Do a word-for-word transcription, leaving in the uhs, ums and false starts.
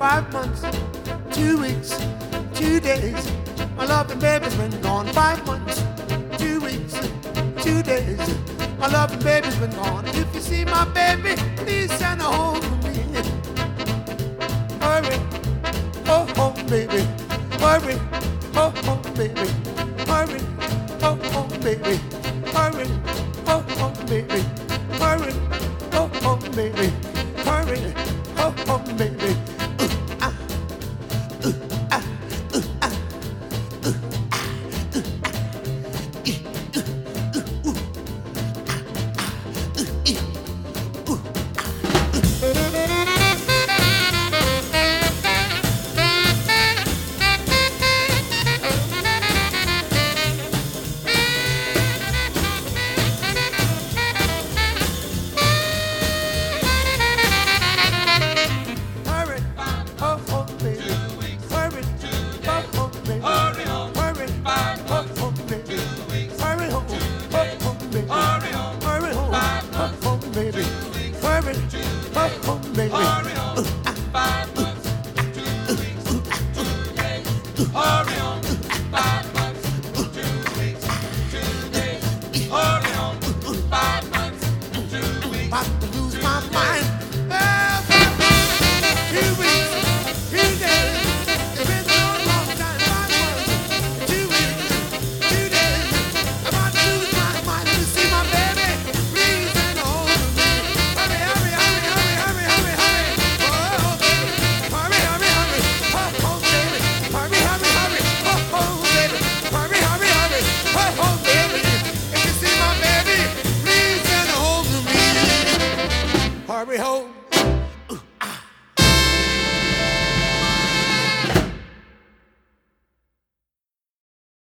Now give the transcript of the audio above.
five months, two weeks, two days. My loving baby's been gone five months, two weeks, two days. My loving baby's been gone. If you see my baby, please send her home to me. Hurry, oh home, baby. Hurry, oh home, baby. Hurry, oh home, baby. Hurry, oh home, baby. Hurry, oh home, baby. Hurry, oh home, baby. Baby, hurry, oh, oh, baby. Hurry home, five months, two weeks, two days. Hurry home, five months, two weeks, two days. Hurry home, five months, two weeks. About to lose my mind. Oh, five months, two weeks, two days. It's been a long time. Five months, two weeks, two days. I'm about to lose my mind. You see my baby, please send her home. Hurry home.